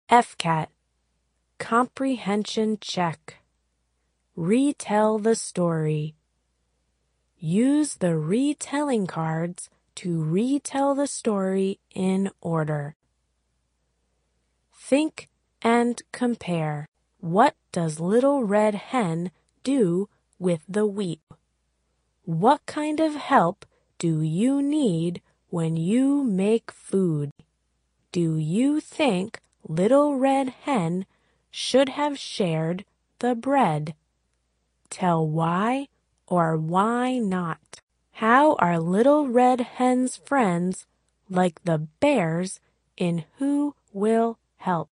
FCAT. Comprehension check. Retell the story. Use the retelling cards to retell the story in order. Think and compare. What does Little Red Hen do with the wheat? What kind of help do you need when you make food? Do you think Little Red Hen should have shared the bread? Tell why or why not. How are Little Red Hen's friends like the bears in Who Will Help?